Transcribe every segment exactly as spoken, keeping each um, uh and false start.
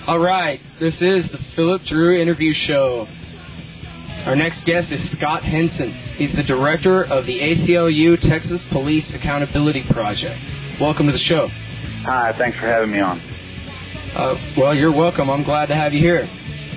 All right, this is the Philip Drew Interview Show. Our next guest is Scott Henson. He's the director of the A C L U Texas Police Accountability Project. Welcome to the show. Hi, thanks for having me on. Uh, well, you're welcome. I'm glad to have you here.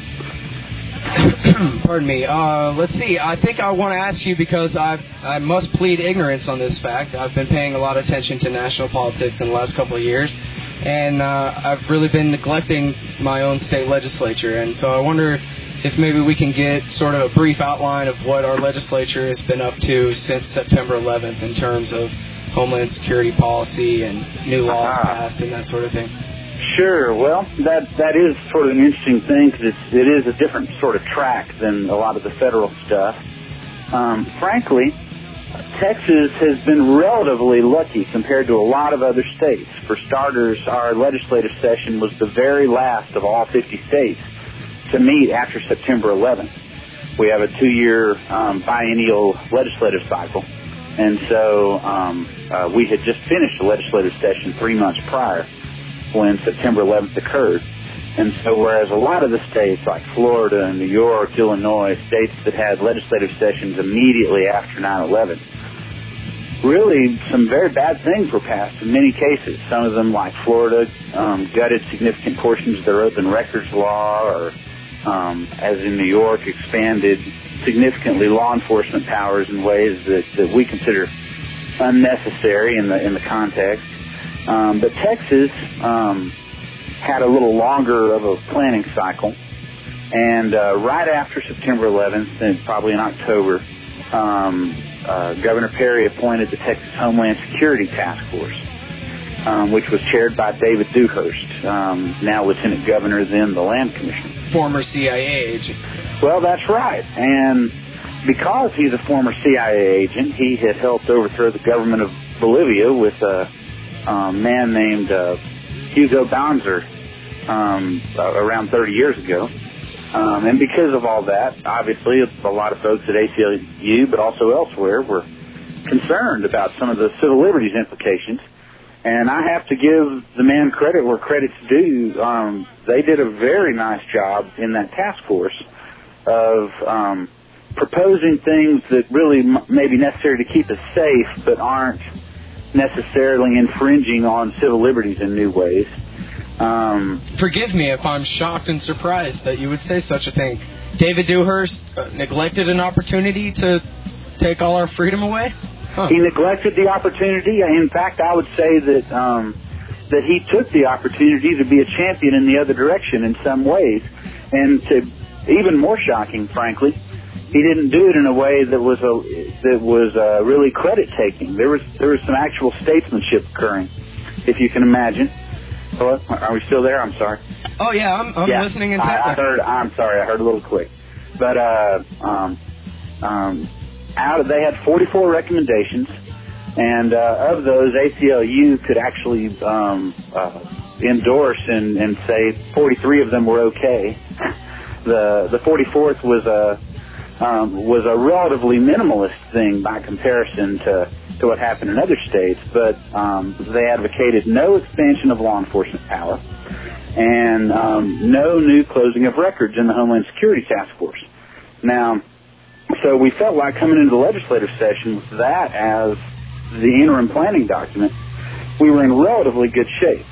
Pardon me. Uh, let's see. I think I want to ask you because I've, I must plead ignorance on this fact. I've been paying a lot of attention to national politics in the last couple of years, and uh, I've really been neglecting my own state legislature. And so I wonder if maybe we can get sort of a brief outline of what our legislature has been up to since September eleventh in terms of Homeland Security policy and new laws uh-huh. passed and that sort of thing. Sure. Well, that that is sort of an interesting thing because it is a different sort of track than a lot of the federal stuff. Um, frankly, Texas has been relatively lucky compared to a lot of other states. For starters, our legislative session was the very last of all fifty states to meet after September eleventh. We have a two-year um, biennial legislative cycle, and so um, uh, we had just finished a legislative session three months prior when September eleventh occurred. And so whereas a lot of the states like Florida and New York, Illinois, states that had legislative sessions immediately after nine eleven, really some very bad things were passed in many cases. Some of them, like Florida, um, gutted significant portions of their open records law, or um, as in New York, expanded significantly law enforcement powers in ways that, that we consider unnecessary in the in the context. Um, but Texas um, had a little longer of a planning cycle, and uh, right after September eleventh, and probably in October, um, uh, Governor Perry appointed the Texas Homeland Security Task Force, um, which was chaired by David Dewhurst, um, now Lieutenant Governor, then the Land Commissioner. Former C I A agent. Well, that's right. And because he's a former C I A agent, he had helped overthrow the government of Bolivia with a um, man named uh, Hugo Banzer um, uh, around thirty years ago. Um, and because of all that, obviously, a lot of folks at A C L U, but also elsewhere, were concerned about some of the civil liberties implications. And I have to give the man credit where credit's due. Um, they did a very nice job in that task force of um, proposing things that really m- may be necessary to keep us safe, but aren't necessarily infringing on civil liberties in new ways. Um, Forgive me if I'm shocked and surprised that you would say such a thing. David Dewhurst uh, neglected an opportunity to take all our freedom away? Huh. He neglected the opportunity. In fact, I would say that um, that he took the opportunity to be a champion in the other direction in some ways. And to even more shocking, frankly, he didn't do it in a way that was a that was uh, really credit taking. There was there was some actual statesmanship occurring, if you can imagine. Hello? Are we still there? I'm sorry. Oh yeah, I'm, I'm yeah, listening intently. I, I heard. I'm sorry, I heard a little quick, but uh, um, um, out of they had forty-four recommendations, and uh, of those, A C L U could actually um, uh, endorse and, and say forty-three of them were okay. the the forty-fourth was a Um, was a relatively minimalist thing by comparison to, to what happened in other states, but um, they advocated no expansion of law enforcement power and um, no new closing of records in the Homeland Security Task Force. Now, so we felt like coming into the legislative session with that as the interim planning document, we were in relatively good shape.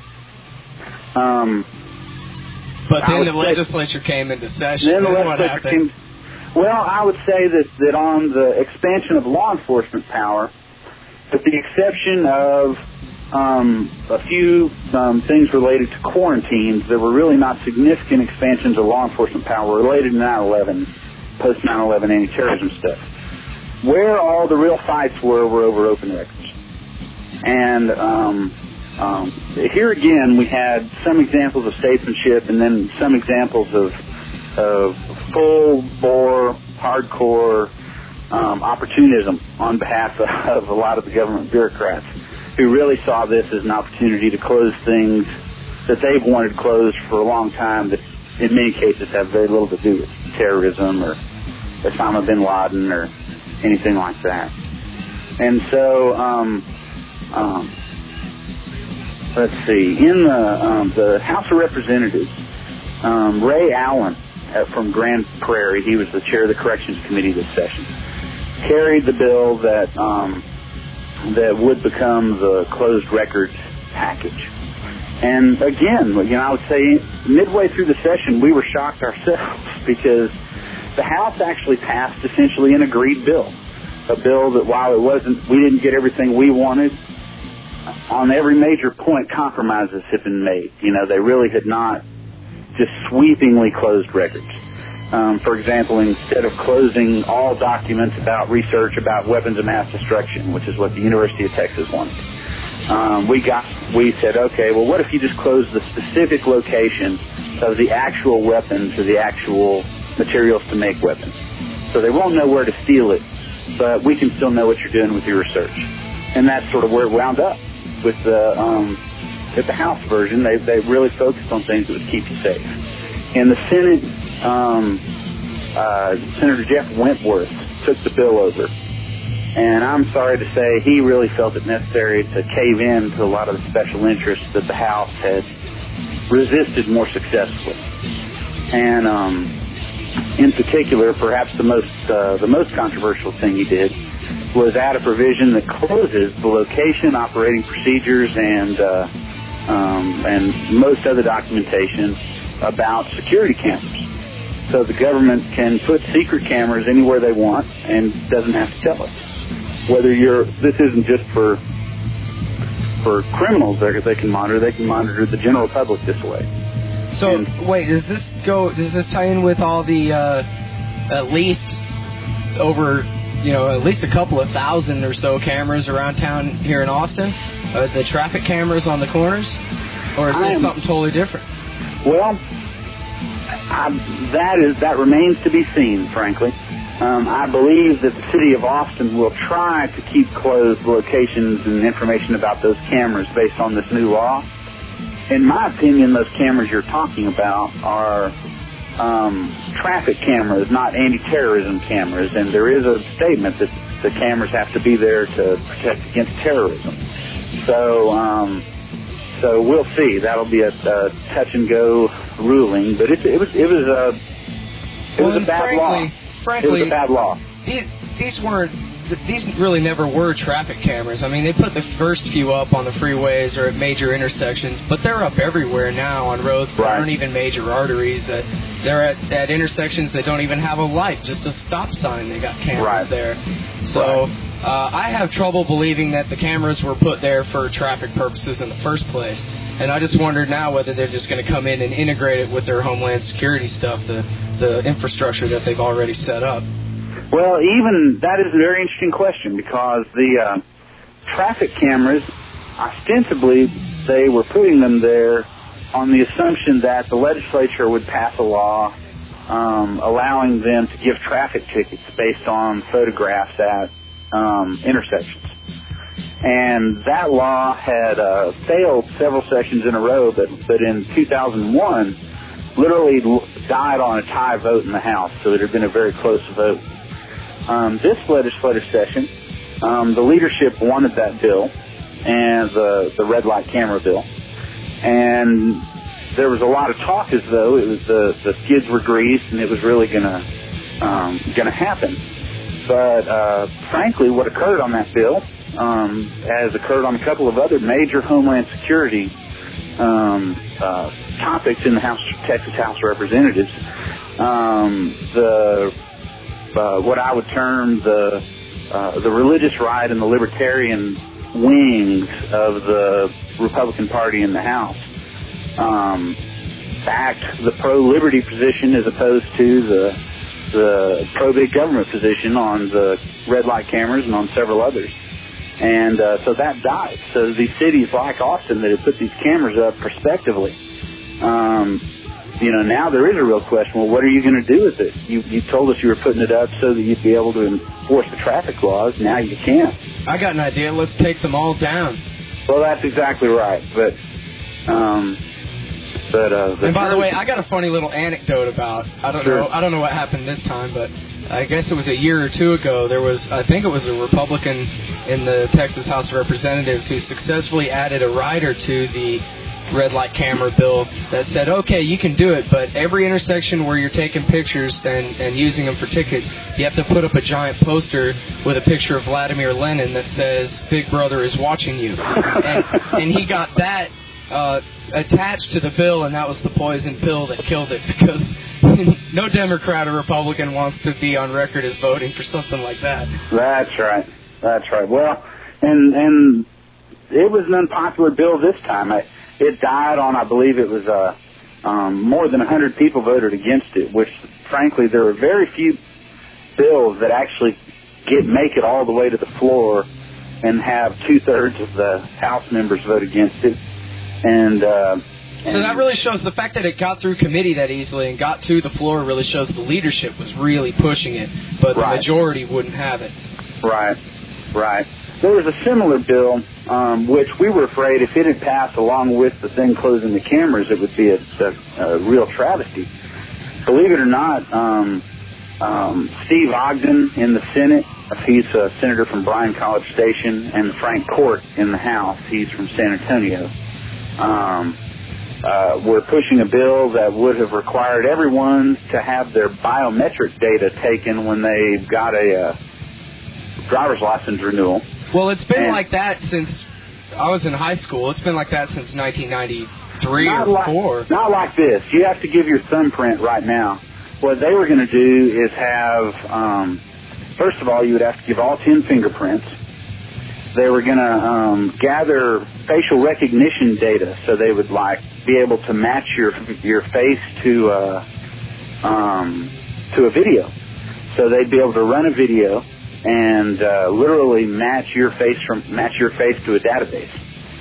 Um, but then the legislature came into session. Then the and legislature what happened? came. Well, I would say that, that on the expansion of law enforcement power, with the exception of um, a few um, things related to quarantines, there were really not significant expansions of law enforcement power related to nine eleven, post nine eleven anti-terrorism stuff. Where all the real fights were were over open records. And um, um, here again, we had some examples of statesmanship and then some examples of of full-bore, hardcore um, opportunism on behalf of, of a lot of the government bureaucrats who really saw this as an opportunity to close things that they've wanted closed for a long time that in many cases have very little to do with terrorism or Osama bin Laden or anything like that. And so, um, um, let's see, in the, um, the House of Representatives, um, Ray Allen uh, from Grand Prairie, he was the chair of the Corrections Committee this session, carried the bill that um, that would become the closed records package. And again, you know, I would say midway through the session, we were shocked ourselves because the House actually passed essentially an agreed bill, a bill that while it wasn't, we didn't get everything we wanted, on every major point compromises had been made. You know, they really had not just sweepingly closed records. Um, for example, instead of closing all documents about research about weapons of mass destruction, which is what the University of Texas wanted, um, we got we said, okay, well, what if you just close the specific location of the actual weapons or the actual materials to make weapons? So they won't know where to steal it, but we can still know what you're doing with your research. And that's sort of where it wound up with the um, with the House version. They they really focused on things that would keep you safe. In the Senate, um, uh, Senator Jeff Wentworth took the bill over. And I'm sorry to say he really felt it necessary to cave in to a lot of the special interests that the House had resisted more successfully. And um, in particular, perhaps the most uh, the most controversial thing he did was add a provision that closes the location, operating procedures, and uh, um, and most other documentation about security cameras. So the government can put secret cameras anywhere they want and doesn't have to tell us. Whether you're, this isn't just for for criminals that they can monitor, they can monitor the general public this way. So, and, wait, does this go, does this tie in with all the, uh, at least over, you know, at least a couple of thousand or so cameras around town here in Austin? Uh, the traffic cameras on the corners? Or is this am, something totally different? Well, I, that is, that remains to be seen, frankly. Um, I believe that the city of Austin will try to keep closed locations and information about those cameras based on this new law. In my opinion, those cameras you're talking about are um, traffic cameras, not anti-terrorism cameras, and there is a statement that the cameras have to be there to protect against terrorism. So, um, so we'll see. That'll be a, a touch-and-go ruling, but it, it was it was a it was well, a bad frankly, law. Frankly, it was a bad law. These, these weren't. These really never were traffic cameras. I mean, they put the first few up on the freeways or at major intersections, but they're up everywhere now on roads that right. aren't even major arteries. That they're at, at intersections that don't even have a light, just a stop sign. They got cameras right. there. So right. uh, I have trouble believing that the cameras were put there for traffic purposes in the first place. And I just wonder now whether they're just going to come in and integrate it with their Homeland Security stuff, the the infrastructure that they've already set up. Well, even that is a very interesting question because the uh, traffic cameras, ostensibly, they were putting them there on the assumption that the legislature would pass a law um, allowing them to give traffic tickets based on photographs at um, intersections. And that law had uh, failed several sessions in a row, but, but in two thousand one, literally died on a tie vote in the House, so it had been a very close vote. Um, this legislative session, um, the leadership wanted that bill, and the, the red light camera bill, and there was a lot of talk as though it was the, the skids were greased and it was really gonna um, gonna happen. But uh, frankly, what occurred on that bill, um, as occurred on a couple of other major Homeland Security um, uh, topics in the House, Texas House of Representatives, um, the uh, what I would term the uh, the religious right and the libertarian wings of the Republican Party in the House um, backed the pro-liberty position as opposed to the the pro-big government position on the red light cameras and on several others. And uh, so that died. So these cities like Austin that had put these cameras up prospectively, um, you know, now there is a real question, well, what are you going to do with it? You, you told us you were putting it up so that you'd be able to enforce the traffic laws. Now you can't. I got an idea. Let's take them all down. Well, that's exactly right. But, um, but, uh, the and by term- the way, I got a funny little anecdote about, I don't sure. know, I don't know what happened this time, but I guess it was a year or two ago. There was, I think it was a Republican in the Texas House of Representatives who successfully added a rider to the red light camera bill that said, okay, you can do it, but every intersection where you're taking pictures and, and using them for tickets, you have to put up a giant poster with a picture of Vladimir Lenin that says, Big Brother is watching you. and, and he got that uh, attached to the bill, and that was the poison pill that killed it, because no Democrat or Republican wants to be on record as voting for something like that. That's right. That's right. Well, and and it was an unpopular bill this time. I, It died on, I believe it was uh, um, more than one hundred people voted against it, which, frankly, there are very few bills that actually get make it all the way to the floor and have two-thirds of the House members vote against it. And, uh, and so that really shows the fact that it got through committee that easily and got to the floor really shows the leadership was really pushing it, but the right. majority wouldn't have it. Right, right. There was a similar bill, um, which we were afraid if it had passed along with the thing closing the cameras, it would be a, a, a real travesty. Believe it or not, um, um, Steve Ogden in the Senate, he's a senator from Bryan College Station, and Frank Court in the House, he's from San Antonio, um, uh, were pushing a bill that would have required everyone to have their biometric data taken when they got a uh, driver's license renewal. Well, it's been and like that since I was in high school. It's been like that since nineteen ninety-three not or like, four. Not like this. You have to give your thumbprint right now. What they were going to do is have, um, first of all, you would have to give all ten fingerprints. They were going to um, gather facial recognition data, so they would like be able to match your your face to uh, um, to a video. So they'd be able to run a video and uh, literally match your face from match your face to a database,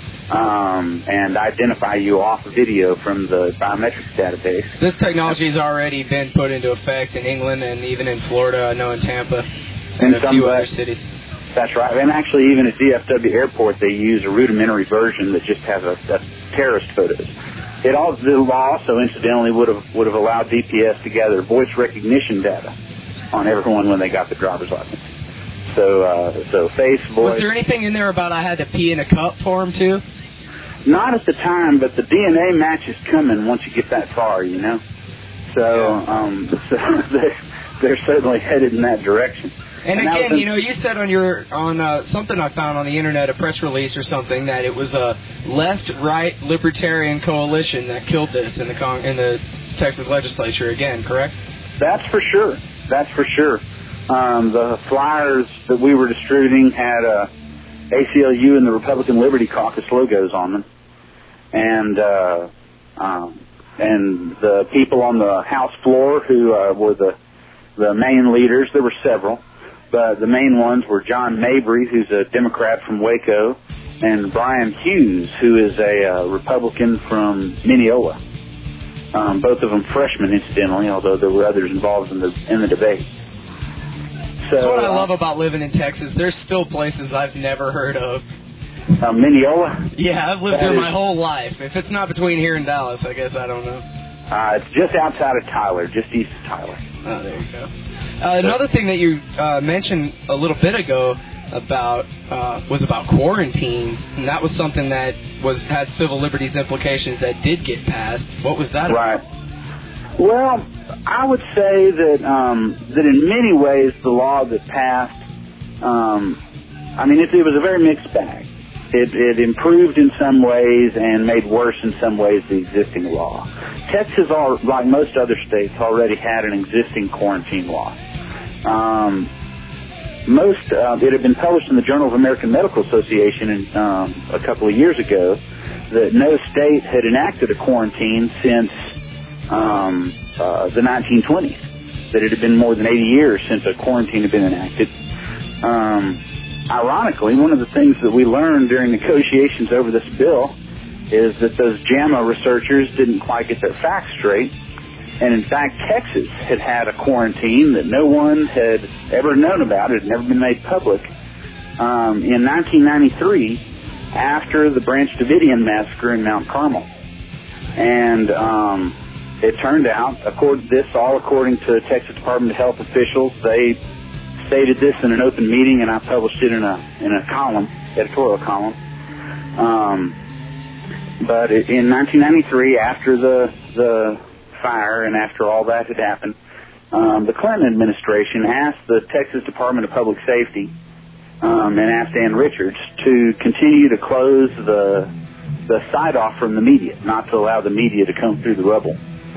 um, and identify you off video from the biometrics database. This technology has already been put into effect in England and even in Florida, I know in Tampa, and, and a few other cities. That's right. And actually, even at D F W Airport, they use a rudimentary version that just has a, a terrorist photos. It all, the law also, incidentally, would have would have allowed D P S to gather voice recognition data on everyone when they got the driver's license. So, uh, so face, voice. Was there anything in there about I had to pee in a cup for him too? Not at the time, but the D N A match is coming once you get that far, you know. So, um, so they're, they're certainly headed in that direction. And, and again, you know, you said on your on uh, something I found on the internet, a press release or something, that it was a left-right libertarian coalition that killed this in the con- in the Texas legislature again, correct? That's for sure. That's for sure. Um, the flyers that we were distributing had uh, A C L U and the Republican Liberty Caucus logos on them, and uh, um, and the people on the House floor who uh, were the the main leaders. There were several, but the main ones were John Mabry, who's a Democrat from Waco, and Brian Hughes, who is a uh, Republican from Mineola. Um, both of them freshmen, incidentally, although there were others involved in the in the debate. So, That's what I love about living in Texas. There's still places I've never heard of. Uh, Mineola? Yeah, I've lived that there is, my whole life. If it's not between here and Dallas, I guess I don't know. Uh, it's just outside of Tyler, just east of Tyler. Oh, there you go. Uh, another thing that you uh, mentioned a little bit ago about uh, was about quarantines, and that was something that was had civil liberties implications that did get passed. What was that about? Right. Well, I would say that um, that in many ways the law that passed, um, I mean, it, it was a very mixed bag. It, it improved in some ways and made worse in some ways the existing law. Texas, all, like most other states, already had an existing quarantine law. Um, most uh, it had been published in the Journal of American Medical Association in, um, a couple of years ago that no state had enacted a quarantine since um, uh, the nineteen twenties. That it had been more than eighty years since a quarantine had been enacted. Um, ironically, one of the things that we learned during negotiations over this bill is that those JAMA researchers didn't quite get their facts straight. And in fact, Texas had had a quarantine that no one had ever known about. It had never been made public. Um, in nineteen ninety-three, after the Branch Davidian massacre in Mount Carmel. And um, it turned out, according, this all according to Texas Department of Health officials, they stated this in an open meeting, and I published it in a in a column, editorial column. Um, but in nineteen ninety-three, after the the fire and after all that had happened, um, the Clinton administration asked the Texas Department of Public Safety um, and asked Ann Richards to continue to close the the site off from the media, not to allow the media to come through the rubble.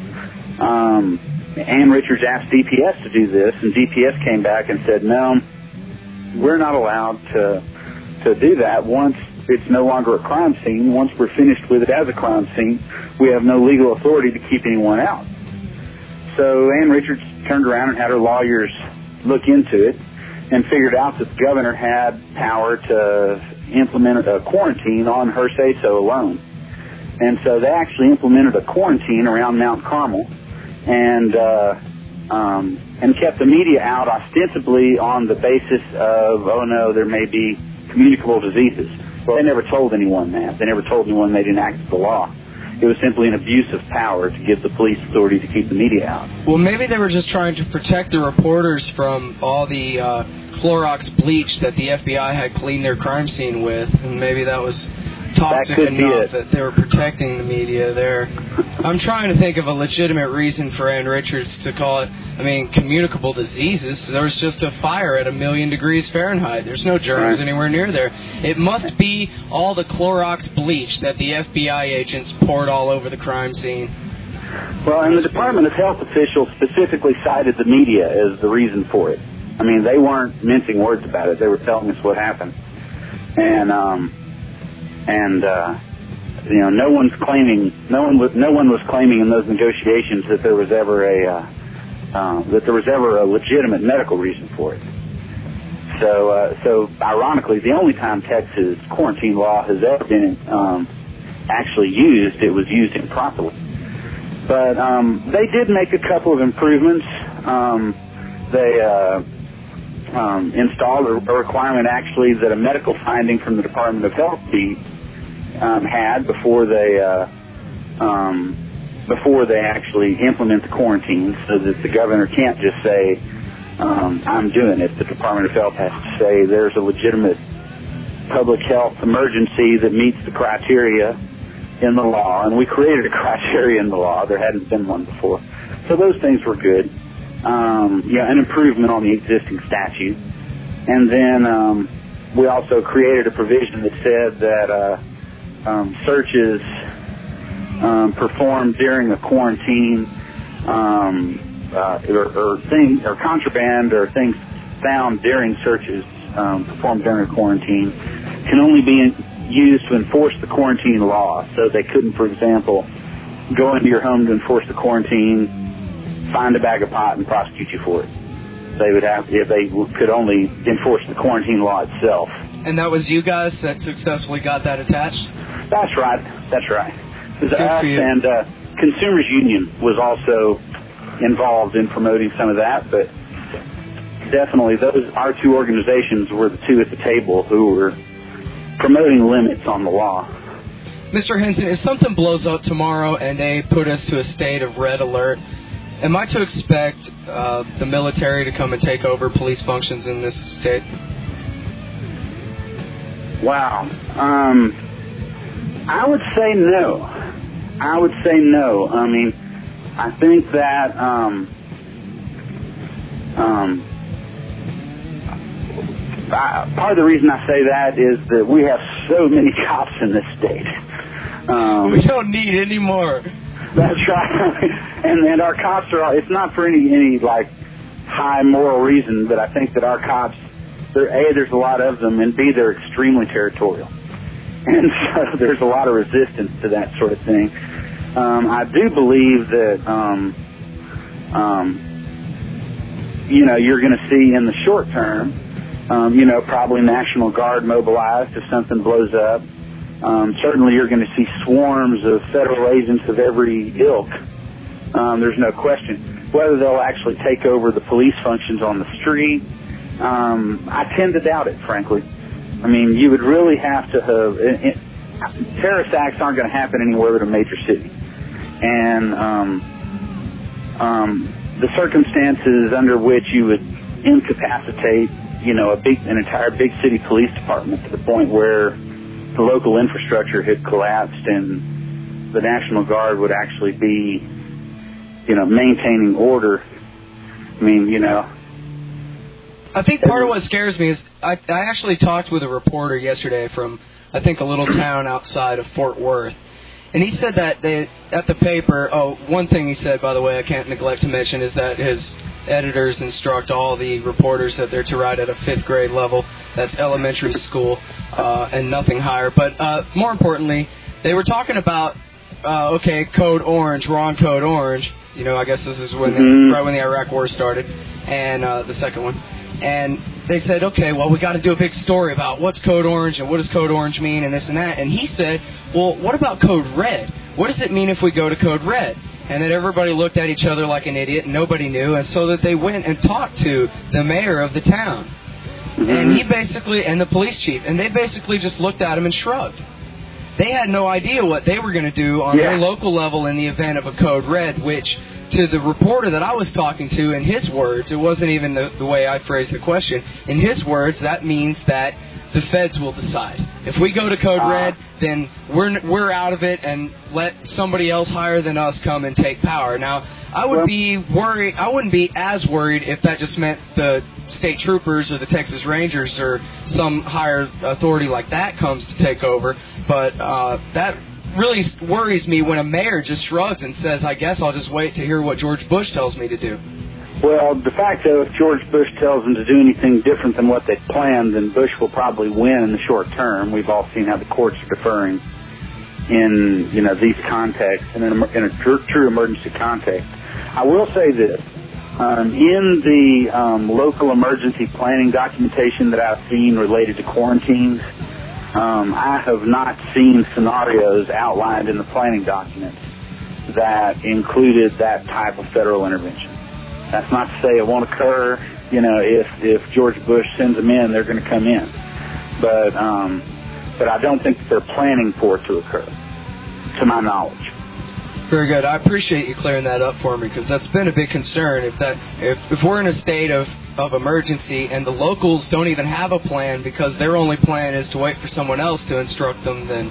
Um, Ann Richards asked D P S to do this, and D P S came back and said, no, we're not allowed to to do that. Once it's no longer a crime scene, once we're finished with it as a crime scene, we have no legal authority to keep anyone out. So Ann Richards turned around and had her lawyers look into it and figured out that the governor had power to implement a quarantine on her say-so alone. And so they actually implemented a quarantine around Mount Carmel and uh, um, and kept the media out ostensibly on the basis of, oh no, there may be communicable diseases. Well, they never told anyone that. They never told anyone they enacted the law. It was simply an abuse of power to give the police authority to keep the media out. Well, maybe they were just trying to protect the reporters from all the uh, Clorox bleach that the F B I had cleaned their crime scene with, and maybe that was toxic that enough that they were protecting the media there. I'm trying to think of a legitimate reason for Ann Richards to call it, I mean, communicable diseases. There was just a fire at a million degrees Fahrenheit. There's no germs right. anywhere near there. It must be all the Clorox bleach that the F B I agents poured all over the crime scene. Well, and the Department of Health officials specifically cited the media as the reason for it. I mean, they weren't mincing words about it. They were telling us what happened. And, um, and, uh, you know, no one's claiming, no one was, no one was claiming in those negotiations that there was ever a, uh, uh, that there was ever a legitimate medical reason for it. So, uh, so ironically, the only time Texas quarantine law has ever been, um, actually used, it was used improperly. But, um, they did make a couple of improvements. Um, they, uh, Um, installed a, a requirement actually that a medical finding from the Department of Health be um, had before they uh, um, before they actually implement the quarantine, so that the governor can't just say, um, I'm doing it. The Department of Health has to say there's a legitimate public health emergency that meets the criteria in the law, and we created a criteria in the law. There hadn't been one before. So those things were good. Um, yeah, an improvement on the existing statute. And then um, we also created a provision that said that uh, um, searches um, performed during a quarantine um, uh, or, or, thing, or contraband or things found during searches um, performed during a quarantine can only be in, used to enforce the quarantine law. So they couldn't, for example, go into your home to enforce the quarantine, find a bag of pot and prosecute you for it. They would have, if they could only enforce the quarantine law itself. And that was you guys that successfully got that attached? That's right. That's right. It was us, and uh, Consumers Union was also involved in promoting some of that, but definitely those, our two organizations were the two at the table who were promoting limits on the law. Mister Henson, if something blows up tomorrow and they put us to a state of red alert, am I to expect uh, the military to come and take over police functions in this state? Wow. Um, I would say no. I would say no. I mean, I think that um, um, I, part of the reason I say that is that we have so many cops in this state. Um, we don't need any more. That's right. and and our cops are, it's not for any, any like, high moral reason, but I think that our cops, they're, A, there's a lot of them, and B, they're extremely territorial. And so there's a lot of resistance to that sort of thing. Um, I do believe that, um, um, you know, you're going to see in the short term, um, you know, probably National Guard mobilized if something blows up. Um, certainly you're going to see swarms of federal agents of every ilk. Um, there's no question. Whether they'll actually take over the police functions on the street, um, I tend to doubt it, frankly. I mean, you would really have to have... It, it, terrorist acts aren't going to happen anywhere but a major city. And um, um, the circumstances under which you would incapacitate, you know, a big, an entire big city police department to the point where the local infrastructure had collapsed and the National Guard would actually be, you know, maintaining order. I mean, you know. I think part of what scares me is I, I actually talked with a reporter yesterday from, I think, a little town outside of Fort Worth. And he said that they, at the paper, oh, one thing he said, by the way, I can't neglect to mention, is that his editors instruct all the reporters that they're to write at a fifth grade level. That's elementary school uh, and nothing higher. But uh, more importantly, they were talking about, uh, okay, Code Orange, we're on Code Orange. You know, I guess this is when mm-hmm. the, right when the Iraq War started, and uh, the second one. And they said, okay, well, we got to do a big story about what's Code Orange and what does Code Orange mean and this and that. And he said, well, what about Code Red? What does it mean if we go to Code Red? And then everybody looked at each other like an idiot and nobody knew. And so that they went and talked to the mayor of the town. Mm-hmm. And he basically, and the police chief, and they basically just looked at him and shrugged. They had no idea what they were going to do on yeah. their local level in the event of a Code Red, which to the reporter that I was talking to, in his words, it wasn't even the, the way I phrased the question. In his words, that means that the feds will decide. If we go to Code uh, Red, then we're we're out of it, and let somebody else higher than us come and take power. Now, I would well, be worried. I wouldn't be as worried if that just meant the state troopers or the Texas Rangers or some higher authority like that comes to take over. But uh, that really worries me when a mayor just shrugs and says, I guess I'll just wait to hear what George Bush tells me to do. Well, de facto, if George Bush tells them to do anything different than what they planned, then Bush will probably win in the short term. We've all seen how the courts are deferring in, you know, these contexts, and in a, in a true, true emergency context. I will say this. Um, in the um, local emergency planning documentation that I've seen related to quarantines, um, I have not seen scenarios outlined in the planning documents that included that type of federal intervention. That's not to say it won't occur. You know, if if George Bush sends them in, they're going to come in. But um, but I don't think that they're planning for it to occur, to my knowledge. Very good. I appreciate you clearing that up for me, because that's been a big concern. If that if, if we're in a state of, of emergency and the locals don't even have a plan because their only plan is to wait for someone else to instruct them, then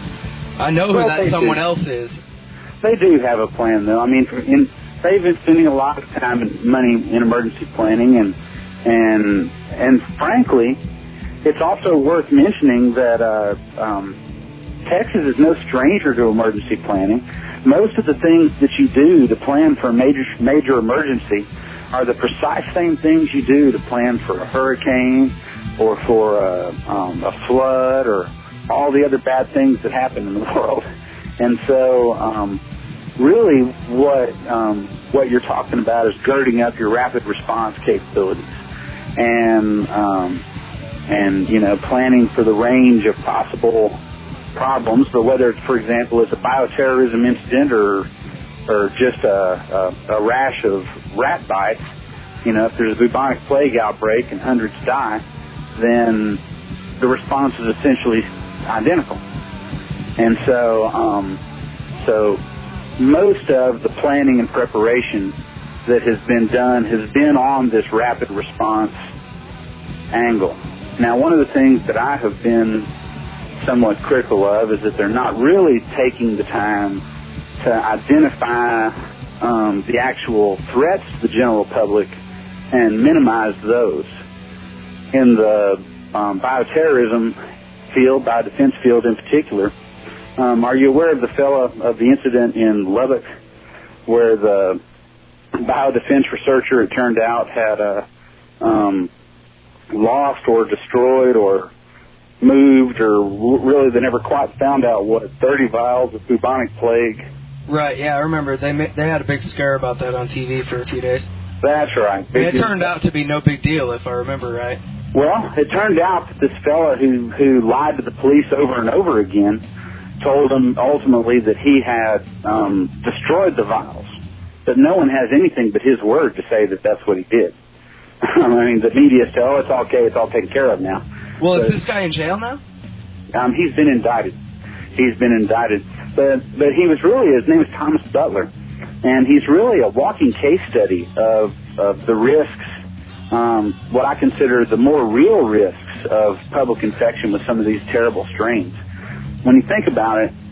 I know well, who that someone do. else is. They do have a plan, though. I mean, in, they've been spending a lot of time and money in emergency planning, and and and frankly, it's also worth mentioning that uh, um, Texas is no stranger to emergency planning. Most of the things that you do to plan for a major major emergency are the precise same things you do to plan for a hurricane or for a, um, a flood or all the other bad things that happen in the world. And so, um, really, what um, what you're talking about is girding up your rapid response capabilities, and um, and you know, planning for the range of possible problems. But whether it's, for example, it's a bioterrorism incident or or just a, a, a rash of rat bites, you know, if there's a bubonic plague outbreak and hundreds die, then the response is essentially identical. And so, um, so most of the planning and preparation that has been done has been on this rapid response angle. Now, one of the things that I have been somewhat critical of is that they're not really taking the time to identify um, the actual threats to the general public and minimize those. In the um, bioterrorism field, biodefense field in particular, um, are you aware of the fellow of the incident in Lubbock where the biodefense researcher, it turned out, had uh, um, lost or destroyed or moved, or really they never quite found out what, thirty vials of bubonic plague? Right, yeah, I remember. They they had a big scare about that on T V for a few days. That's right. And it turned out to be no big deal, if I remember right. Well, it turned out that this fella who, who lied to the police over and over again told them ultimately that he had um, destroyed the vials. But no one has anything but his word to say that that's what he did. I mean, the media say, oh, it's okay, it's all taken care of now. Well, but, is this guy in jail now? Um, he's been indicted. He's been indicted. But but he was really, his name is Thomas Butler, and he's really a walking case study of, of the risks, um, what I consider the more real risks of public infection with some of these terrible strains. When you think about it,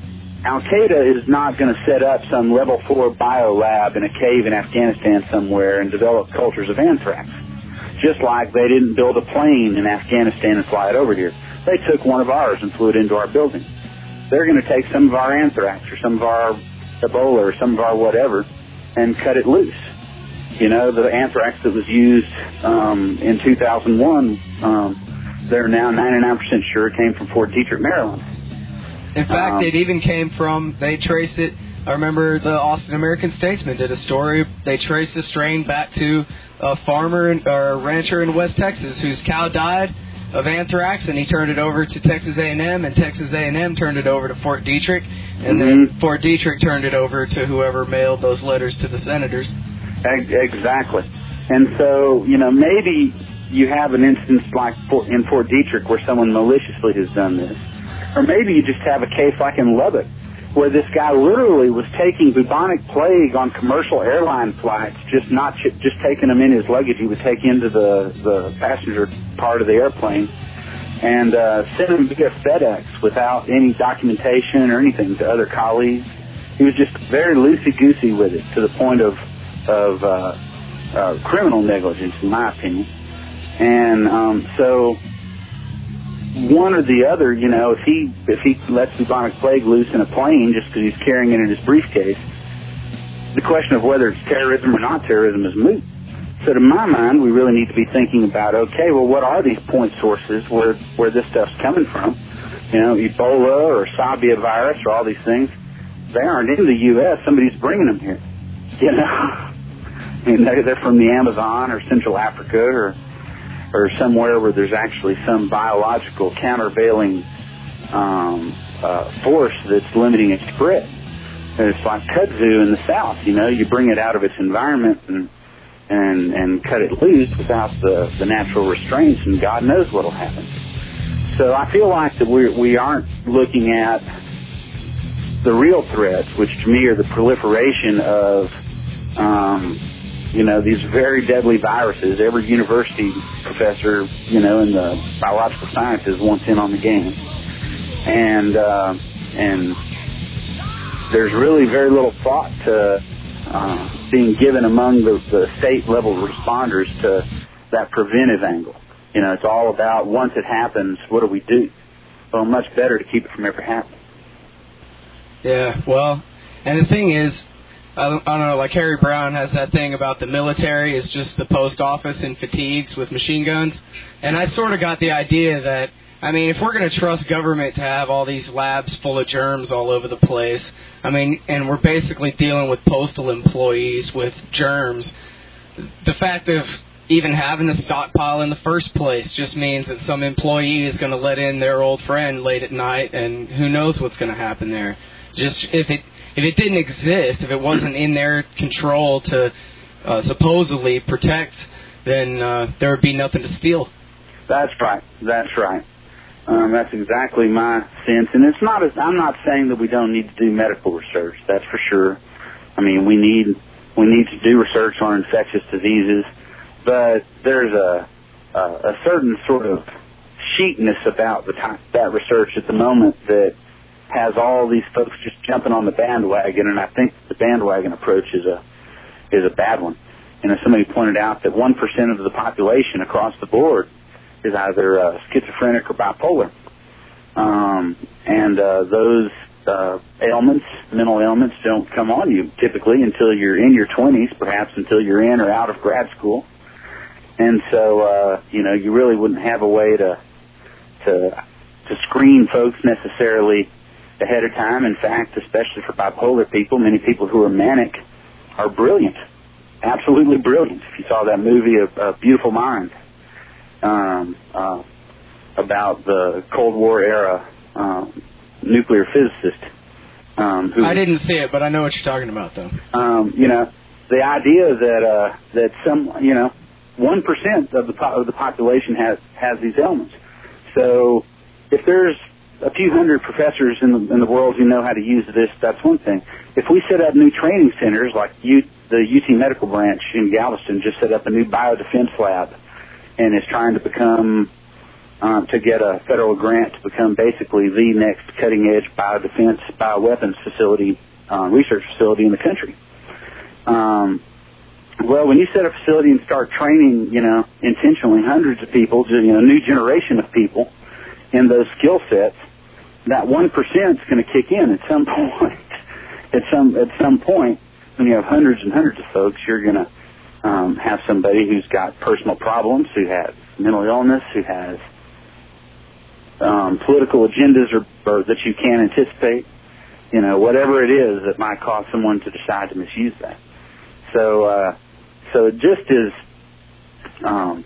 Al-Qaeda is not going to set up some level four biolab in a cave in Afghanistan somewhere and develop cultures of anthrax. Just like they didn't build a plane in Afghanistan and fly it over here. They took one of ours and flew it into our building. They're going to take some of our anthrax or some of our Ebola or some of our whatever and cut it loose. You know, the anthrax that was used um, in two thousand one, um, they're now ninety-nine percent sure came from Fort Detrick, Maryland. In fact, um, it even came from, they traced it, I remember the Austin American-Statesman did a story, they traced the strain back to a farmer in, or a rancher in West Texas whose cow died of anthrax, and he turned it over to Texas A and M, and Texas A and M turned it over to Fort Detrick, and mm-hmm. then Fort Detrick turned it over to whoever mailed those letters to the senators. Exactly. And so, you know, maybe you have an instance like in Fort Detrick where someone maliciously has done this. Or maybe you just have a case like in Lubbock where this guy literally was taking bubonic plague on commercial airline flights, just not ch- just taking them in his luggage. He would take into the, the passenger part of the airplane and uh, send them via FedEx without any documentation or anything to other colleagues. He was just very loosey-goosey with it to the point of of uh, uh, criminal negligence, in my opinion. And um, so one or the other, you know, if he if he lets bubonic plague loose in a plane just because he's carrying it in his briefcase, the question of whether it's terrorism or not terrorism is moot. So to my mind, we really need to be thinking about, okay, well, what are these point sources where, where this stuff's coming from? You know, Ebola or Sabia virus or all these things, they aren't in the U S Somebody's bringing them here. You know, I mean, they're, they're from the Amazon or Central Africa or or somewhere where there's actually some biological countervailing um, uh, force that's limiting its spread. And it's like kudzu in the South. You know, you bring it out of its environment and and and cut it loose without the, the natural restraints, and God knows what will happen. So I feel like that we we aren't looking at the real threats, which to me are the proliferation of, um, you know, these very deadly viruses. Every university professor, you know, in the biological sciences wants in on the game, and uh, and there's really very little thought to uh, being given among the, the state level responders to that preventive angle. You know, it's all about once it happens, what do we do? Well, much better to keep it from ever happening. Yeah, well, and the thing is, I don't, I don't know, like Harry Brown has that thing about the military is just the post office in fatigues with machine guns. And I sort of got the idea that, I mean, if we're going to trust government to have all these labs full of germs all over the place, I mean, and we're basically dealing with postal employees with germs, the fact of even having the stockpile in the first place just means that some employee is going to let in their old friend late at night, and who knows what's going to happen there. Just if it if it didn't exist, if it wasn't in their control to uh, supposedly protect, then uh, there would be nothing to steal. That's right. That's right. Um, that's exactly my sense. And it's not. As, I'm not saying that we don't need to do medical research. That's for sure. I mean, we need we need to do research on infectious diseases, but there's a a, a certain sort of sheetness about the type, that research at the moment that has all these folks just jumping on the bandwagon, and I think the bandwagon approach is a is a bad one. You know, somebody pointed out that one percent of the population across the board is either uh, schizophrenic or bipolar, um, and uh, those uh, ailments, mental ailments, don't come on you typically until you're in your twenties, perhaps until you're in or out of grad school, and so uh, you know you really wouldn't have a way to to to screen folks necessarily ahead of time. In fact, especially for bipolar people, many people who are manic are brilliant, absolutely brilliant. If you saw that movie, A, a Beautiful Mind, um, uh, about the Cold War era uh, nuclear physicist. Um, who, I didn't see it, but I know what you're talking about, though. Um, you know, the idea that uh, that some, you know, one percent of the po- of the population has has these ailments. So if there's a few hundred professors in the, in the world who know how to use this, that's one thing. If we set up new training centers, like U, the U T Medical Branch in Galveston just set up a new biodefense lab and is trying to become um, to get a federal grant to become basically the next cutting-edge biodefense, bioweapons facility, uh, research facility in the country. Um, well, when you set a facility and start training, you know, intentionally hundreds of people, you know, a new generation of people in those skill sets, that one percent is going to kick in at some point. At some at some point, when you have hundreds and hundreds of folks, you're going to um, have somebody who's got personal problems, who has mental illness, who has um, political agendas or, or that you can't anticipate. You know, whatever it is that might cause someone to decide to misuse that. So, uh, so it just is um,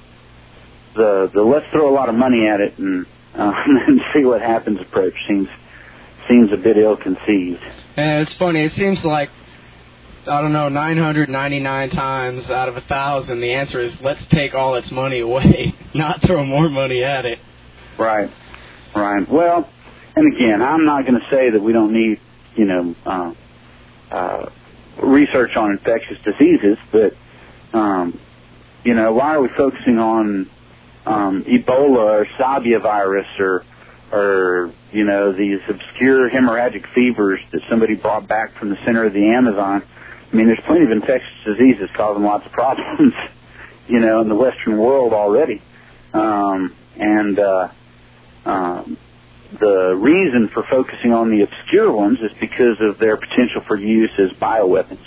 the the let's throw a lot of money at it and, um, and see what happens approach seems seems a bit ill-conceived. And it's funny. It seems like, I don't know, nine hundred ninety-nine times out of a thousand, the answer is let's take all its money away, not throw more money at it. Right, right. Well, and again, I'm not going to say that we don't need, you know, uh, uh, research on infectious diseases, but, um, you know, why are we focusing on um, Ebola or Sabia virus or, or, you know, these obscure hemorrhagic fevers that somebody brought back from the center of the Amazon? I mean, there's plenty of infectious diseases causing lots of problems, you know, in the Western world already. Um, and uh, um, the reason for focusing on the obscure ones is because of their potential for use as bioweapons,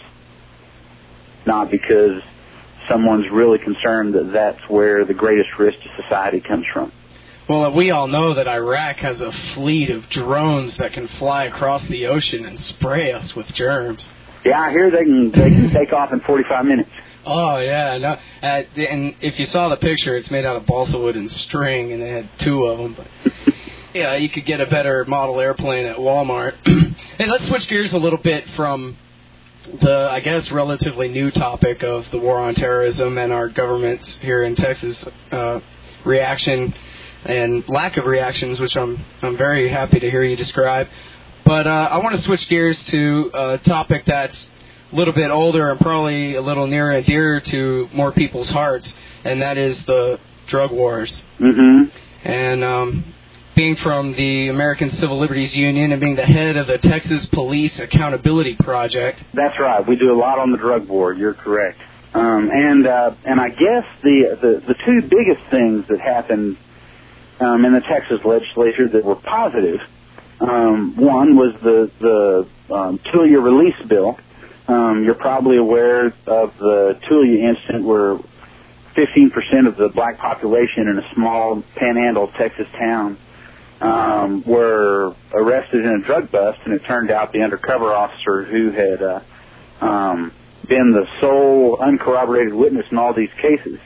not because someone's really concerned that that's where the greatest risk to society comes from. Well, we all know that Iraq has a fleet of drones that can fly across the ocean and spray us with germs. Yeah, I hear they can, they can take off in forty-five minutes. Oh, yeah. No, uh, and if you saw the picture, it's made out of balsa wood and string, and they had two of them. But yeah, you could get a better model airplane at Walmart. Hey, let's switch gears a little bit from the, I guess, relatively new topic of the war on terrorism and our government's here in Texas uh, reaction and lack of reactions, which I'm I'm very happy to hear you describe. But uh, I want to switch gears to a topic that's a little bit older and probably a little nearer and dearer to more people's hearts, and that is the drug wars. Mm-hmm. And um, being from the American Civil Liberties Union and being the head of the Texas Police Accountability Project. That's right. We do a lot on the drug war. You're correct. Um, and uh, and I guess the, the, the two biggest things that happened um, in the Texas legislature that were positive, Um, one was the, the um, Tulia release bill. Um, you're probably aware of the Tulia incident where fifteen percent of the black population in a small panhandle Texas town um, were arrested in a drug bust, and it turned out the undercover officer who had uh, um, been the sole uncorroborated witness in all these cases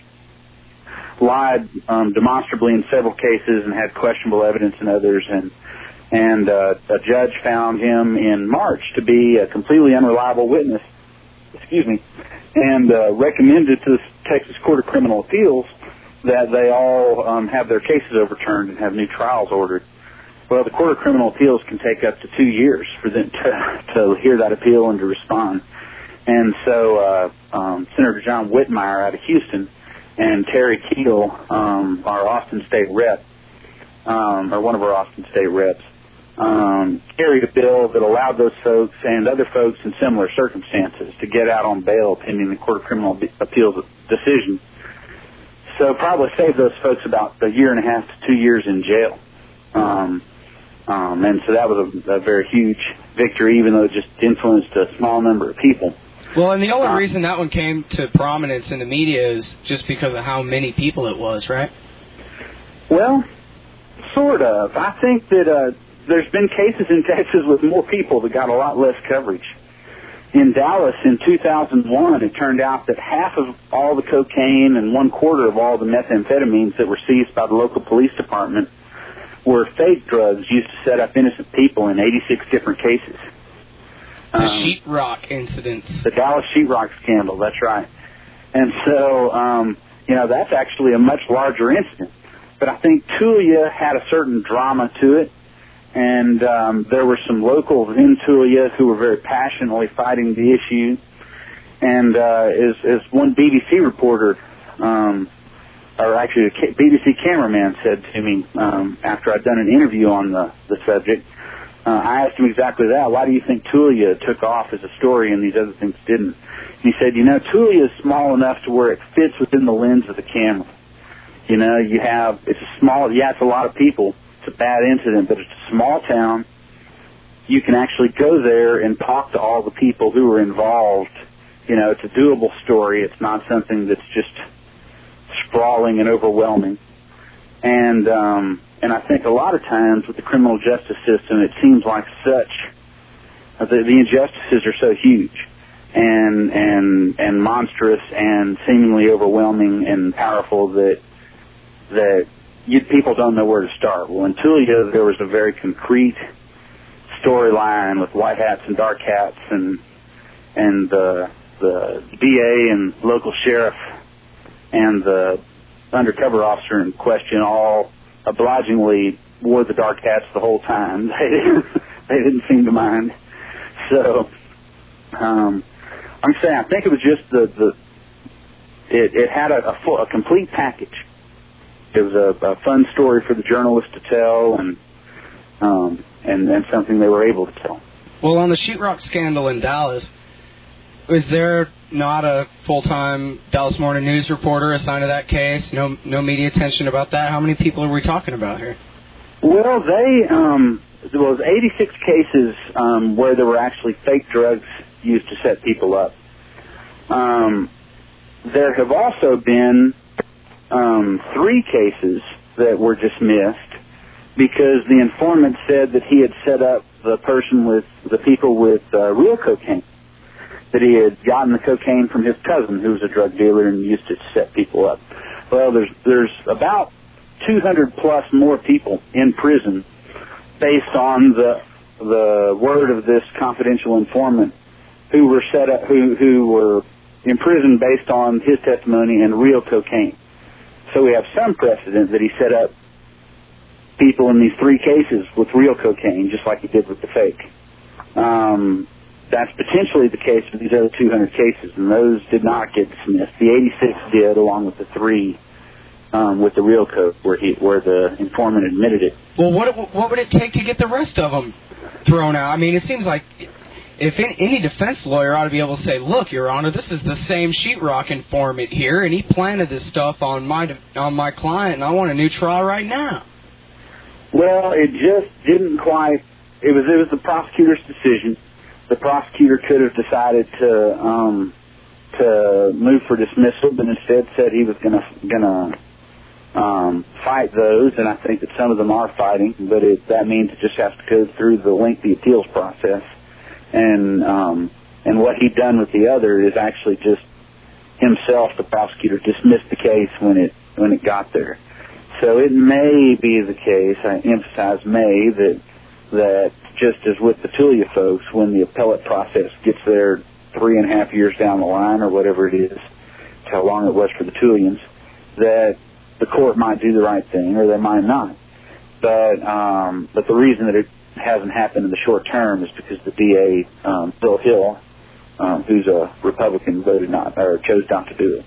lied um, demonstrably in several cases and had questionable evidence in others, and And uh, a judge found him in March to be a completely unreliable witness, excuse me, and uh, recommended to the Texas Court of Criminal Appeals that they all um, have their cases overturned and have new trials ordered. Well, the Court of Criminal Appeals can take up to two years for them to, to hear that appeal and to respond. And so uh, um, Senator John Whitmire out of Houston and Terry Keel, um, our Austin State rep, um, or one of our Austin State reps, Um, carried a bill that allowed those folks and other folks in similar circumstances to get out on bail pending the Court of Criminal Appeals decision. So probably saved those folks about a year and a half to two years in jail. Um, um, and so that was a, a very huge victory, even though it just influenced a small number of people. Well, and the only uh, reason that one came to prominence in the media is just because of how many people it was, right? Well, sort of. I think that... Uh, There's been cases in Texas with more people that got a lot less coverage. In Dallas in two thousand one, it turned out that half of all the cocaine and one quarter of all the methamphetamines that were seized by the local police department were fake drugs used to set up innocent people in eighty-six different cases. The um, sheetrock incidents. The Dallas sheetrock scandal, that's right. And so, um, you know, that's actually a much larger incident. But I think Tulia had a certain drama to it. And um, there were some locals in Tulia who were very passionately fighting the issue. And uh, as, as one B B C reporter um, or actually a B B C cameraman said to me um, after I'd done an interview on the, the subject, uh, I asked him exactly that. Why do you think Tulia took off as a story and these other things didn't? And he said, you know, Tulia is small enough to where it fits within the lens of the camera. You know, you have, it's a small, yeah, it's a lot of people. It's a bad incident, but it's a small town. You can actually go there and talk to all the people who were involved. You know, it's a doable story. It's not something that's just sprawling and overwhelming. And um, and I think a lot of times with the criminal justice system, it seems like such uh, the, the injustices are so huge and and and monstrous and seemingly overwhelming and powerful that that you, people don't know where to start. Well, in Tulia, there was a very concrete storyline with white hats and dark hats, and and the the D A and local sheriff and the undercover officer in question all obligingly wore the dark hats the whole time. They didn't, they didn't seem to mind. So um, I'm saying I think it was just the the it, it had a, a, full, a complete package. It was a, a fun story for the journalists to tell, and um, and and something they were able to tell. Well, on the sheetrock scandal in Dallas, was there not a full-time Dallas Morning News reporter assigned to that case? No, no media attention about that. How many people are we talking about here? Well, they um, there was eighty-six cases um, where there were actually fake drugs used to set people up. Um, there have also been um, three cases that were dismissed because the informant said that he had set up the person with the people with uh, real cocaine, that he had gotten the cocaine from his cousin, who was a drug dealer and used it to set people up. Well, there's there's about two hundred plus more people in prison based on the the word of this confidential informant, who were set up, who who were imprisoned based on his testimony and real cocaine. So we have some precedent that he set up people in these three cases with real cocaine, just like he did with the fake. Um, that's potentially the case for these other two hundred cases, and those did not get dismissed. The eighty-six did, along with the three um, with the real coke, where he, where the informant admitted it. Well, what what would it take to get the rest of them thrown out? I mean, it seems like if any, any defense lawyer ought to be able to say, look, Your Honor, this is the same sheetrock informant here, and he planted this stuff on my on my client, and I want a new trial right now. Well, it just didn't quite. It was it was the prosecutor's decision. The prosecutor could have decided to um, to move for dismissal, but instead said he was gonna gonna um, fight those, and I think that some of them are fighting. But it, that means it just has to go through the lengthy appeals process. And um, and what he'd done with the other is actually just himself, the prosecutor, dismissed the case when it when it got there. So it may be the case, I emphasize may, that that just as with the Tulia folks, when the appellate process gets there three and a half years down the line or whatever it is, how long it was for the Tulians, that the court might do the right thing or they might not. But um, but the reason that it hasn't happened in the short term is because the D A, um, Bill Hill, um, who's a Republican, voted not or chose not to do it.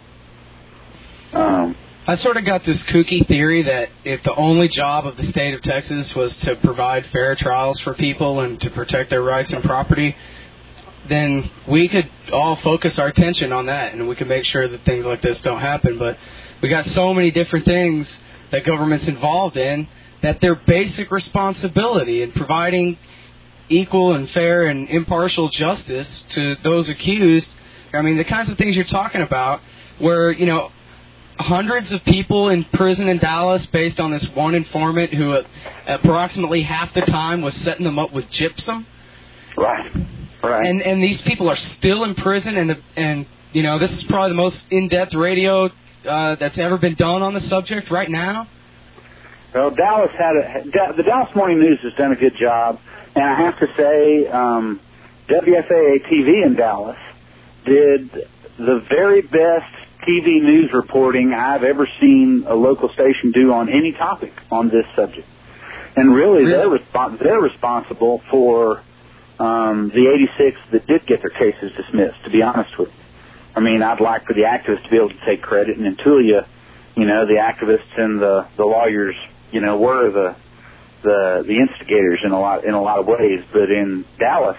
Um, I sort of got this kooky theory that if the only job of the state of Texas was to provide fair trials for people and to protect their rights and property, then we could all focus our attention on that and we could make sure that things like this don't happen. But we got so many different things that government's involved in that their basic responsibility in providing equal and fair and impartial justice to those accused, I mean, the kinds of things you're talking about where, you know, hundreds of people in prison in Dallas based on this one informant who uh, approximately half the time was setting them up with gypsum. Right, right. And and these people are still in prison, and, the, and you know, this is probably the most in-depth radio uh, that's ever been done on the subject right now. Well, Dallas had a, the Dallas Morning News has done a good job, and I have to say, um, W F A A T V in Dallas did the very best T V news reporting I've ever seen a local station do on any topic on this subject. And really, really? They're, resp- they're responsible for um, the eighty-six that did get their cases dismissed, to be honest with you. I mean, I'd like for the activists to be able to take credit, and in Tulia, you know, the activists and the, the lawyers, you know, were the the the instigators in a lot in a lot of ways. But in Dallas,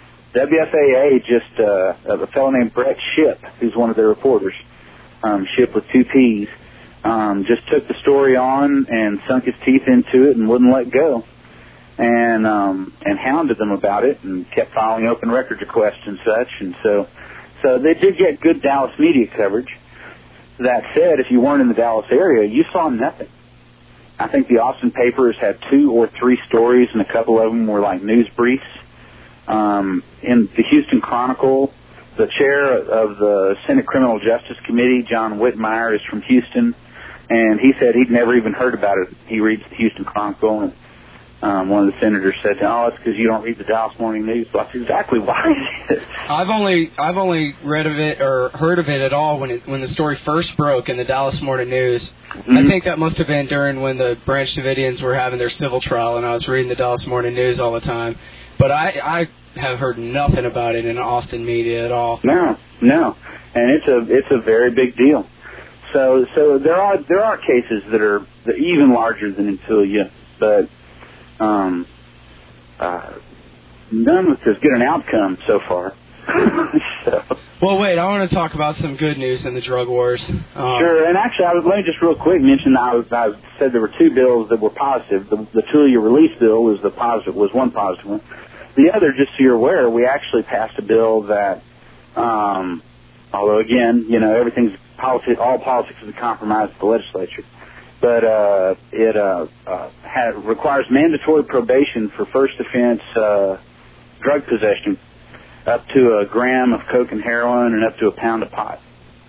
W F A A just uh, a fellow named Brett Shipp, who's one of their reporters, um, Shipp with two P's, um, just took the story on and sunk his teeth into it and wouldn't let go, and um, and hounded them about it and kept filing open records requests and such. And so, so they did get good Dallas media coverage. That said, if you weren't in the Dallas area, you saw nothing. I think the Austin papers had two or three stories, and a couple of them were like news briefs. Um, in the Houston Chronicle, the chair of the Senate Criminal Justice Committee, John Whitmire, is from Houston, and he said he'd never even heard about it. He reads the Houston Chronicle, and um, one of the senators said, "Oh, it's because you don't read the Dallas Morning News." Well, that's exactly why it is. I've only I've only read of it or heard of it at all when it when the story first broke in the Dallas Morning News. Mm-hmm. I think that must have been during when the Branch Davidians were having their civil trial, and I was reading the Dallas Morning News all the time. But I, I have heard nothing about it in Austin media at all. No, no, and it's a it's a very big deal. So so there are there are cases that are even larger than Intulia, but um, uh, none with as good an outcome so far. so. Well, wait, I want to talk about some good news in the drug wars. Um, sure, and actually, I was let me just real quick mention that I, was, I said there were two bills that were positive. The, the Tulia release bill was the positive was one positive one. The other, just so you're aware, we actually passed a bill that, um, although again, you know, everything's politics, all politics is a compromise at the legislature, but uh, it uh, uh, had, requires mandatory probation for first offense uh, drug possession, up to a gram of coke and heroin and up to a pound of pot.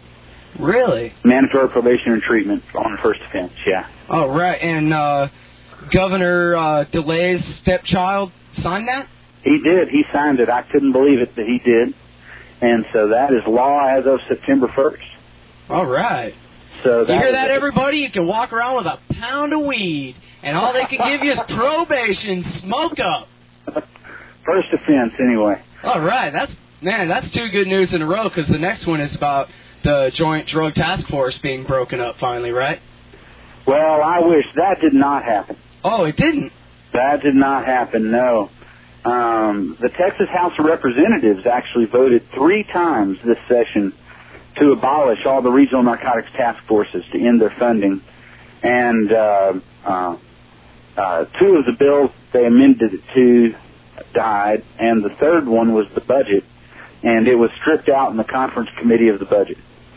Really? Mandatory probation and treatment on first offense, yeah. Oh, right. And uh, Governor uh, DeLay's stepchild signed that? He did. He signed it. I couldn't believe it that he did. And so that is law as of September first. All right. So that you hear that, a, everybody? You can walk around with a pound of weed, and all they can give you is probation. Smoke up. First offense, anyway. All right. That's man, that's two good news in a row, because the next one is about the Joint Drug Task Force being broken up finally, right? Well, I wish that did not happen. Oh, it didn't? That did not happen, no. Um, the Texas House of Representatives actually voted three times this session to abolish all the regional narcotics task forces, to end their funding. And uh, uh, uh, two of the bills they amended it to died, and the third one was the budget, and it was stripped out in the conference committee of the budget.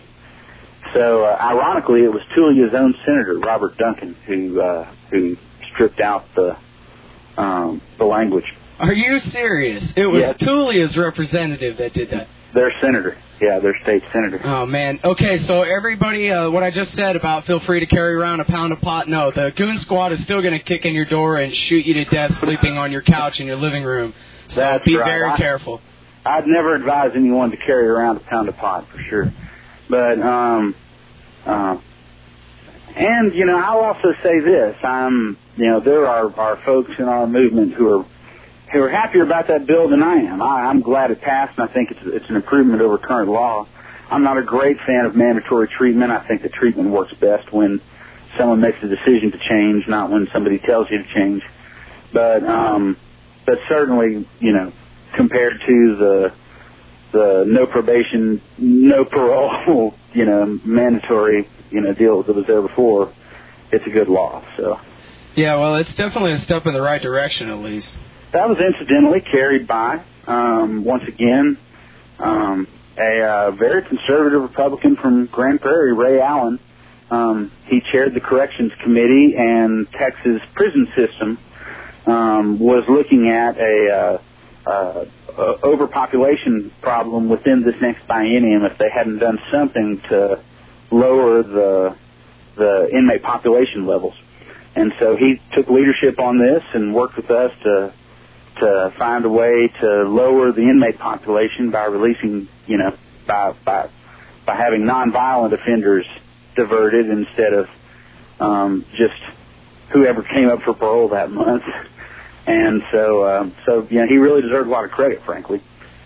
So, uh, ironically, it was Tulia's own senator, Robert Duncan, who uh, who stripped out the um, the language. Are you serious? It was yes. Tulia's representative that did that. Their senator. Yeah, their state senator. Oh, man. Okay, so everybody, uh, what I just said about feel free to carry around a pound of pot, no, the goon squad is still going to kick in your door and shoot you to death sleeping on your couch in your living room. So That's be right. very I, careful. I'd never advise anyone to carry around a pound of pot, for sure. But, um, uh, and, you know, I'll also say this. I'm, you know, there are, are folks in our movement who are who are happier about that bill than I am. I, I'm glad it passed, and I think it's, it's an improvement over current law. I'm not a great fan of mandatory treatment. I think that treatment works best when someone makes a decision to change, not when somebody tells you to change. But, um, but certainly, you know, compared to the the no probation, no parole, you know, mandatory, you know, deal that was there before, it's a good law. So. Yeah, well, it's definitely a step in the right direction, at least. That was incidentally carried by, um, once again, um, a uh, very conservative Republican from Grand Prairie, Ray Allen. Um, he chaired the Corrections Committee, and Texas prison system um, was looking at a uh, uh, uh, overpopulation problem within this next biennium if they hadn't done something to lower the the inmate population levels. And so he took leadership on this and worked with us to to find a way to lower the inmate population by releasing, you know, by by by having nonviolent offenders diverted instead of um, just whoever came up for parole that month. And so, uh, so you know, he really deserved a lot of credit, frankly.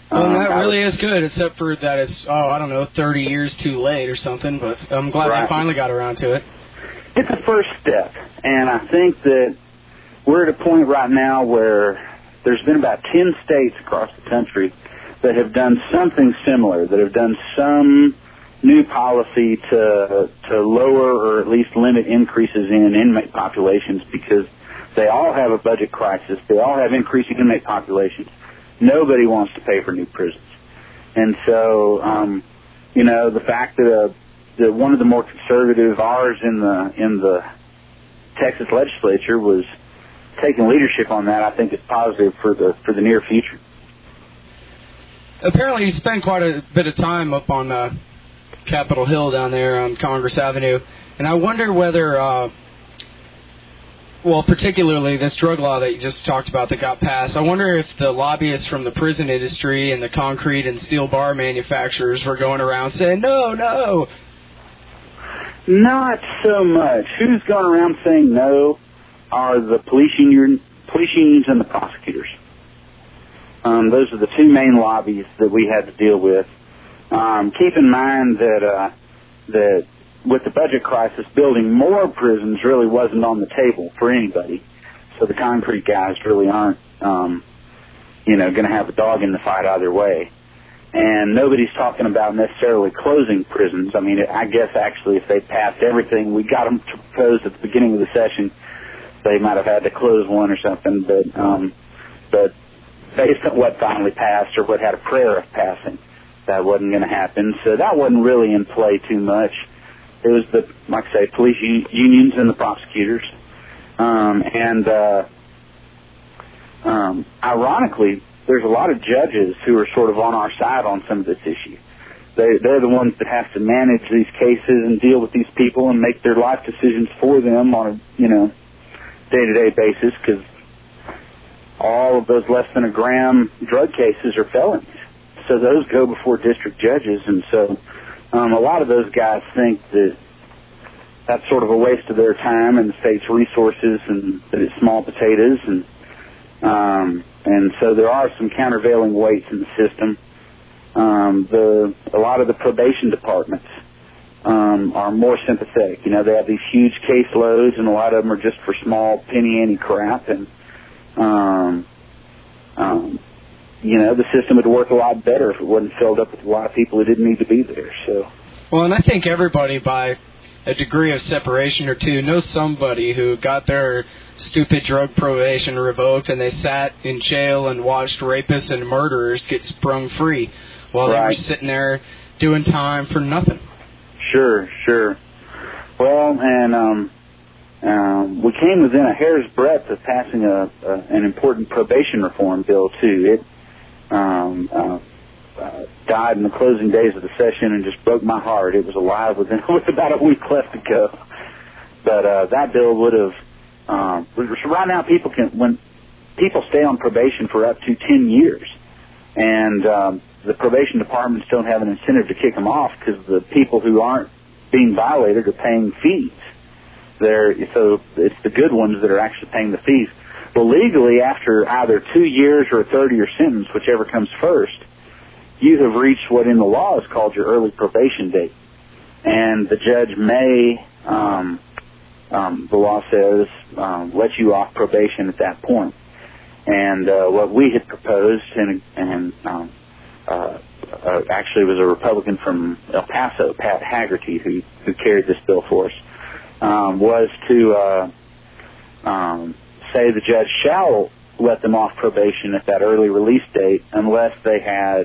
Well, um, that really is good, except for that it's, oh, I don't know, thirty years too late or something, but I'm glad right. they finally got around to it. It's a first step, and I think that we're at a point right now where there's been about ten states across the country that have done something similar, that have done some new policy to to lower or at least limit increases in inmate populations, because they all have a budget crisis. They all have increasing inmate populations. Nobody wants to pay for new prisons. And so, um, you know, the fact that, uh, that one of the more conservative ours in the in the Texas legislature was taking leadership on that, I think is positive for the for the near future. Apparently you spend quite a bit of time up on uh, Capitol Hill down there on Congress Avenue, and I wonder whether... Uh, Well, particularly this drug law that you just talked about that got passed, I wonder if the lobbyists from the prison industry and the concrete and steel bar manufacturers were going around saying, no, no. Not so much. Who's going around saying no are the police, union, police unions and the prosecutors. Um, those are the two main lobbies that we had to deal with. Um, keep in mind that uh, that with the budget crisis, building more prisons really wasn't on the table for anybody. So the concrete guys really aren't, um, you know, going to have a dog in the fight either way. And nobody's talking about necessarily closing prisons. I mean, I guess actually if they passed everything we got them to propose at the beginning of the session, they might have had to close one or something. But, um, but based on what finally passed or what had a prayer of passing, that wasn't going to happen. So that wasn't really in play too much. It was the, like I say, police u- unions and the prosecutors. Um, and uh, um, ironically, there's a lot of judges who are sort of on our side on some of this issue. They, they're the ones that have to manage these cases and deal with these people and make their life decisions for them on a, you know, day-to-day basis, because all of those less than a gram drug cases are felonies. So those go before district judges, and so Um, a lot of those guys think that that's sort of a waste of their time and the state's resources, and that it's small potatoes, and um, and so there are some countervailing weights in the system. Um, the a lot of the probation departments um, are more sympathetic. You know, they have these huge caseloads, and a lot of them are just for small penny ante crap, and um, um, you know, the system would work a lot better if it wasn't filled up with a lot of people who didn't need to be there. So, well, and I think everybody, by a degree of separation or two, knows somebody who got their stupid drug probation revoked, and they sat in jail and watched rapists and murderers get sprung free while right. they were sitting there doing time for nothing. Sure, sure. Well, and um, um, we came within a hair's breadth of passing a, a an important probation reform bill too. It Um, uh, uh, died in the closing days of the session and just broke my heart. It was alive within with about a week left to go. But uh, that bill would have. Um, right now, people can when people stay on probation for up to ten years, and um, the probation departments don't have an incentive to kick them off because the people who aren't being violated are paying fees. They're so it's the good ones that are actually paying the fees. Well, legally, after either two years or a thirty-year sentence, whichever comes first, you have reached what in the law is called your early probation date. And the judge may, um, um, the law says, um, let you off probation at that point. And uh, what we had proposed, and, and um, uh, uh, actually was a Republican from El Paso, Pat Haggerty, who, who carried this bill for us, um, was to... Uh, um, say the judge shall let them off probation at that early release date unless they had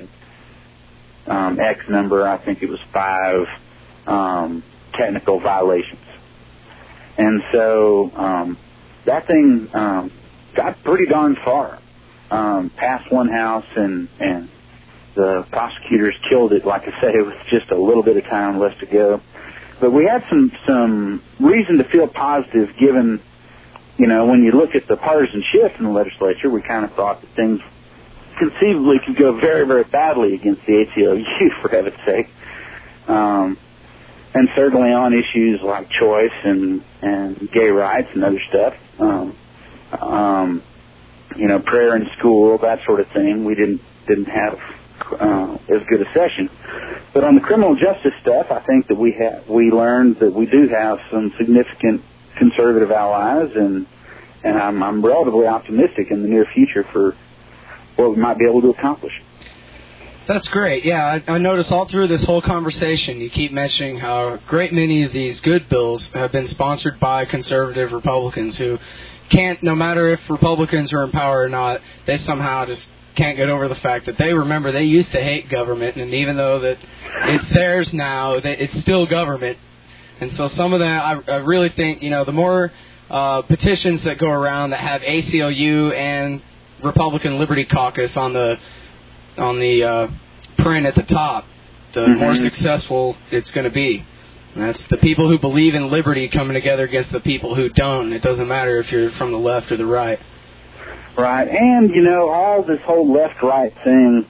um, X number, I think it was five, um, technical violations. And so um, that thing um, got pretty darn far, um, past one house, and, and the prosecutors killed it, like I say, with just a little bit of time left to go. But we had some, some reason to feel positive given... You know, when you look at the partisan shift in the legislature, we kind of thought that things conceivably could go very, very badly against the A C L U, for heaven's sake. Um, and certainly on issues like choice and, and gay rights and other stuff. Um, um, you know, prayer in school, that sort of thing. We didn't didn't have uh, as good a session. But on the criminal justice stuff, I think that we have we learned that we do have some significant conservative allies, and and I'm, I'm relatively optimistic in the near future for what we might be able to accomplish. That's great. Yeah, I, I notice all through this whole conversation you keep mentioning how a great many of these good bills have been sponsored by conservative Republicans who can't, no matter if Republicans are in power or not, they somehow just can't get over the fact that they remember they used to hate government, and even though that it's theirs now, that it's still government. And so some of that, I, I really think, you know, the more uh, petitions that go around that have A C L U and Republican Liberty Caucus on the on the uh, print at the top, the mm-hmm. more successful it's going to be. And that's the people who believe in liberty coming together against the people who don't. It doesn't matter if you're from the left or the right. Right, and, you know, all this whole left-right thing,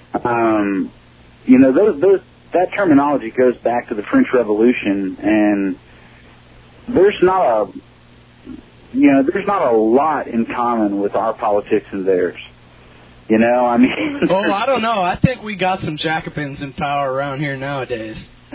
um, you know, those, those, that terminology goes back to the French Revolution, and there's not a, you know, there's not a lot in common with our politics and theirs. You know, I mean... Well, I don't know. I think we got some Jacobins in power around here nowadays.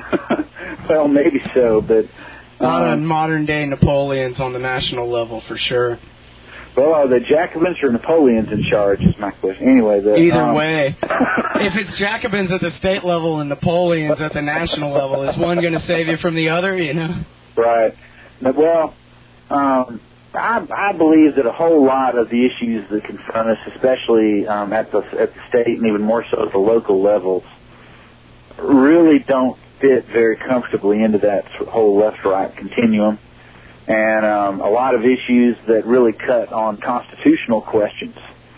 Well, maybe so, but... A lot um, of modern-day Napoleons on the national level, for sure. Well, are the Jacobins or Napoleons in charge is my question. Anyway, the, Either um, way. If it's Jacobins at the state level and Napoleons at the national level, is one going to save you from the other, you know? Right. But, well, um, I, I believe that a whole lot of the issues that confront us, especially um, at the at the state and even more so at the local levels, really don't fit very comfortably into that whole left-right continuum. And um, a lot of issues that really cut on constitutional questions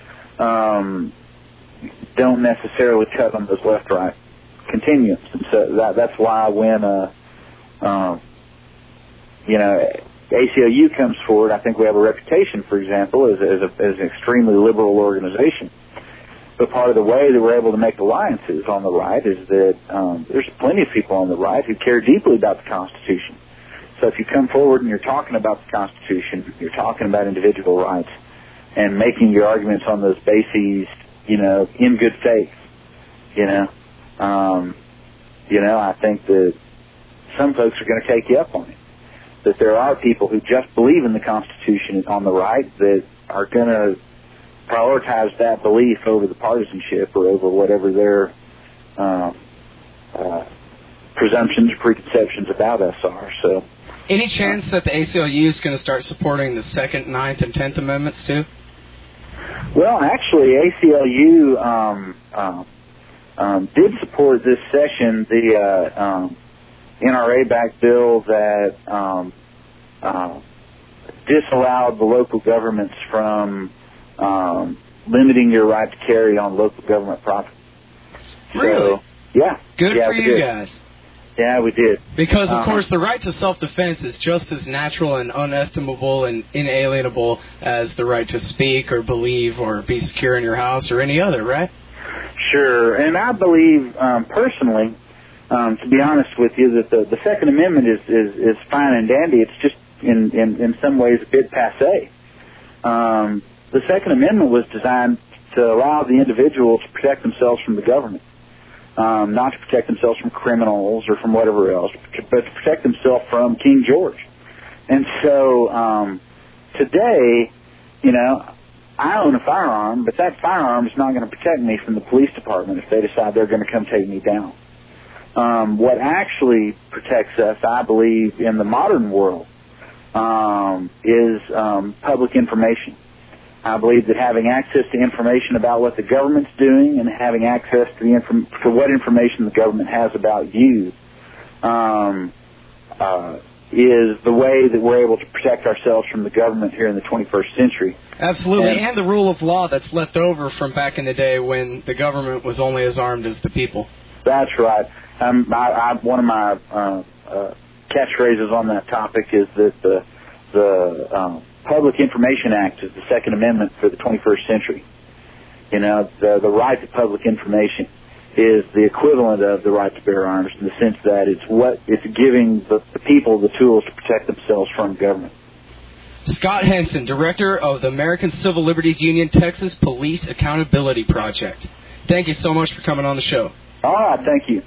um, don't necessarily cut on those left-right continuums. And so that, that's why when, uh, um, you know, A C L U comes forward, I think we have a reputation, for example, as, as, a, as an extremely liberal organization. But part of the way that we're able to make alliances on the right is that um, there's plenty of people on the right who care deeply about the Constitution. So if you come forward and you're talking about the Constitution, you're talking about individual rights, and making your arguments on those bases, you know, in good faith, you know, um, you know, I think that some folks are going to take you up on it. That there are people who just believe in the Constitution on the right that are going to prioritize that belief over the partisanship or over whatever their um, uh, presumptions or preconceptions about us are. So. Any chance that the A C L U is going to start supporting the Second, Ninth, and Tenth Amendments, too? Well, actually, A C L U um, uh, um, did support this session the uh, um, N R A-backed bill that um, uh, disallowed the local governments from um, limiting your right to carry on local government property. Really? So, yeah. Good yeah, for you did. guys. Yeah, we did. Because, of uh-huh. course, the right to self-defense is just as natural and unestimable and inalienable as the right to speak or believe or be secure in your house or any other, right? Sure. And I believe, um, personally, um, to be honest with you, that the, the Second Amendment is, is, is fine and dandy. It's just, in, in, in some ways, a bit passé. Um, the Second Amendment was designed to allow the individual to protect themselves from the government. Um, not to protect themselves from criminals or from whatever else, but to protect themselves from King George. And so um, today, you know, I own a firearm, but that firearm is not going to protect me from the police department if they decide they're going to come take me down. Um, what actually protects us, I believe, in the modern world um, is um, public information. I believe that having access to information about what the government's doing and having access to the inform- to what information the government has about you um, uh, is the way that we're able to protect ourselves from the government here in the twenty-first century. Absolutely, and, and the rule of law that's left over from back in the day when the government was only as armed as the people. That's right. Um, I, I, one of my uh, uh, catchphrases on that topic is that the the um, Public Information Act is the Second Amendment for the twenty-first century. You know, the, the right to public information is the equivalent of the right to bear arms in the sense that it's what it's giving the, the people the tools to protect themselves from government. Scott Henson, Director of the American Civil Liberties Union Texas Police Accountability Project. Thank you so much for coming on the show. All right, thank you.